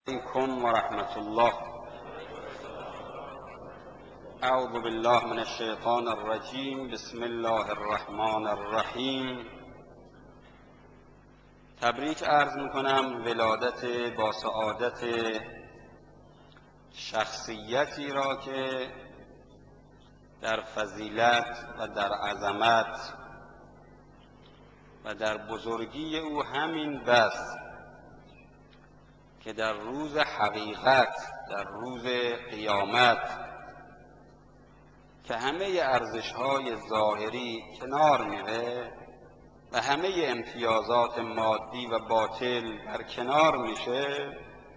عليكم ورحمة الله. أعوذ بالله من الشيطان الرجيم. بسم الله الرحمن الرحیم. تبریک عرض میکنم ولادت با سعادت شخصیتی را که در فضیلت و در عظمت و در بزرگی او همین بس که در روز حقیقت، در روز قیامت که همه ارزش‌های ظاهری کنار میره و همه امتیازات مادی و باطل در کنار میشه،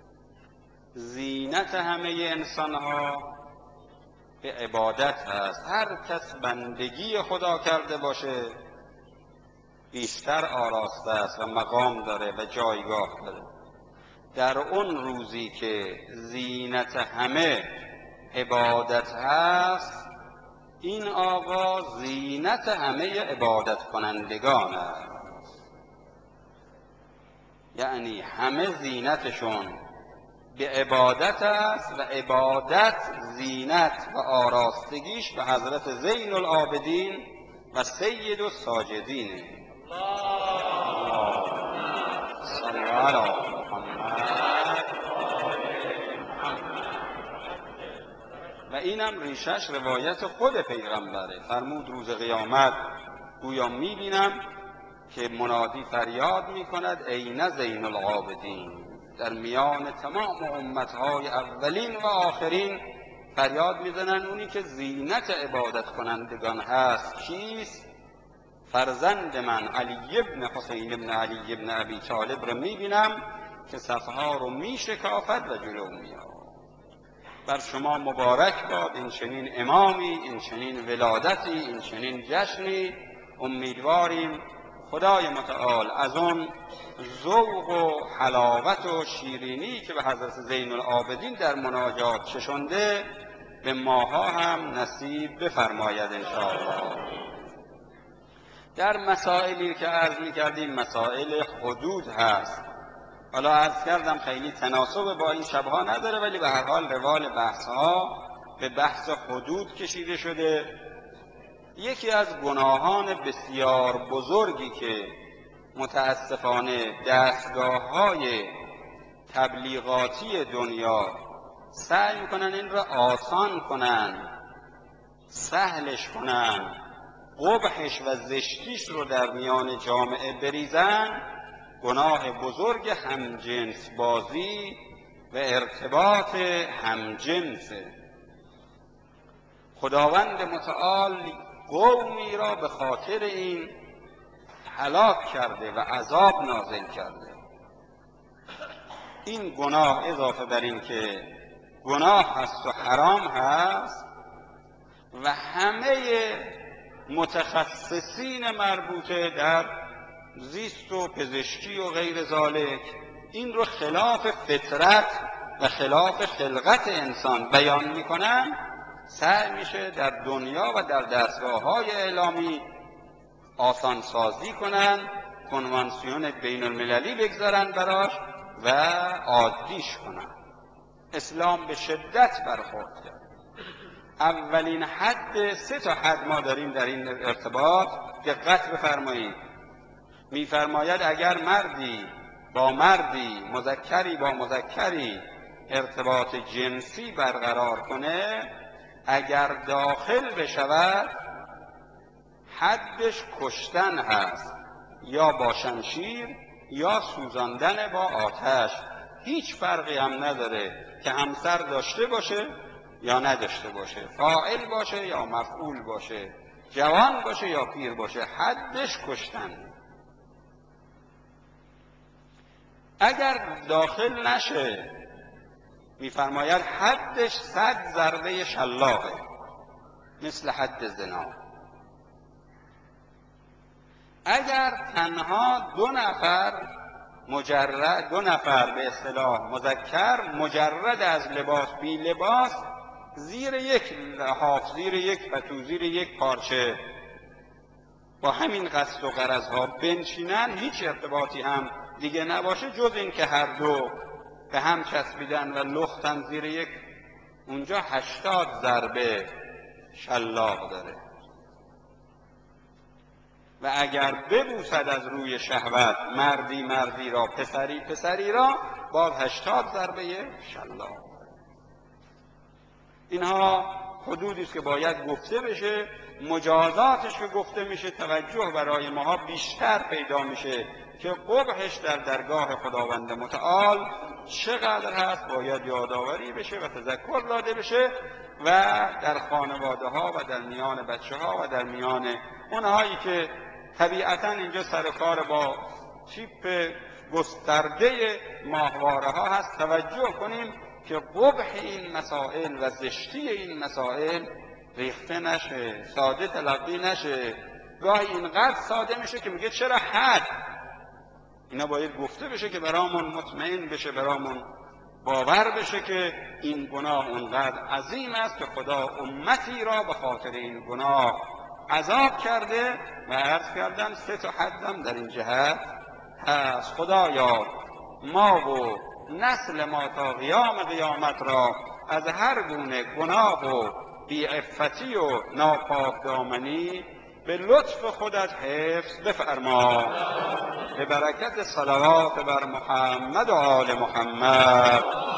زینت همه انسان‌ها به عبادت هست. هر کس بندگی خدا کرده باشه بیشتر آراسته است و مقام داره و جایگاه داره. در اون روزی که زینت همه عبادت هست، این آقا زینت همه عبادت کنندگان است. یعنی همه زینتشون به عبادت است و عبادت زینت و آراستگیش به حضرت زین العابدین و سید الساجدین. صلی علی و اینم ریشش روایت خود پیغمبره. فرمود روز قیامت گویا میبینم که منادی فریاد میکند این زین العابدین. در میان تمام امتهای اولین و آخرین فریاد میزنن اونی که زینت عبادت کنندگان هست کیست؟ فرزند من علی ابن حسین ابن علی ابن ابی طالب رو میبینم که صفها رو میشکافد و جلو میاد. بر شما مبارک باد این چنین امامی، این چنین ولادتی، این چنین جشنی. امیدواریم خدای متعال از اون ذوق و حلاوت و شیرینی که به حضرت زین العابدین در مناجات چشنده به ماها هم نصیب بفرماید انشاءالله. در مسائلی که عرض می‌کردیم مسائل حدود هست. حالا عرض کردم خیلی تناسب با این شبها نداره، ولی به هر حال روال بحثها به بحث حدود کشیده شده. یکی از گناهان بسیار بزرگی که متاسفانه دستگاه‌های تبلیغاتی دنیا سعی میکنن این را آسان کنن، سهلش کنن، قبحش و زشتیش رو در میان جامعه بریزن، گناه بزرگ همجنس بازی و ارتباط همجنسه. خداوند متعال قومی را به خاطر این هلاک کرده و عذاب نازل کرده. این گناه اضافه بر این که گناه هست و حرام هست و همه متخصصین مربوطه در زیست و پزشکی و غیر ذالک این رو خلاف فطرت و خلاف خلقت انسان بیان میکنن، سعی میشه در دنیا و در دستگاه‌های اعلامی آسان سازی کنن، کنوانسیون بین المللی بگذارن براش و عادیش کنن. اسلام به شدت برخورد کرد. اولین حد، 3 حد ما داریم در این ارتباط، دقت بفرمایید. میفرماید اگر مردی با مردی، مذکری با مذکری ارتباط جنسی برقرار کنه، اگر داخل بشود حدش کشتن هست، یا با شمشیر یا سوزاندن با آتش. هیچ فرقی هم نداره که همسر داشته باشه یا نداشته باشه، فاعل باشه یا مفعول باشه، جوان باشه یا پیر باشه، حدش کشتن. اگر داخل نشه میفرماید حدش 100 ضربه شلاقه، مثل حد زنا. اگر تنها 2 نفر مجرد، 2 نفر به اصطلاح مذکر مجرد از لباس، بی لباس، زیر یک لحاف، زیر یک پتو، زیر یک پارچه با همین قصد و غرض ها بنشینن، هیچ ارتباطی هم دیگه نباشه جز این که هر دو به هم چسبیدن و لختن زیر یک، اونجا 80 ضربه شلاق داره و اگر ببوسد از روی شهوت مردی مردی را، پسری پسری را، باز 80 ضربه شلاق. اینها حدودی است که باید گفته بشه. مجازاتش که گفته میشه توجه برای ماها بیشتر پیدا میشه که قبحش در درگاه خداوند متعال چقدر هست، باید یادآوری بشه و تذکر داده بشه و در خانواده ها و در میان بچه ها و در میان اونهایی که طبیعتاً اینجا سر کار با تیپ گسترده ماهواره ها هست توجه کنیم که قبح این مسائل و زشتی این مسائل ریخته نشه، ساده تلقی نشه. گاهی اینقدر ساده میشه که میگه چرا حد؟ اینا باید گفته بشه که برامون مطمئن بشه، برامون باور بشه که این گناه اونقدر عظیم است که خدا امتی را به خاطر این گناه عذاب کرده و عرض کردم 3 تا حدم در این جهت هست. خدایا ما و نسل ما تا قیام قیامت را از هر گونه گناه و بیعفتی و ناپاک دامنی به لطف خودت حفظ بفرما، به برکت صلوات بر محمد و آل محمد.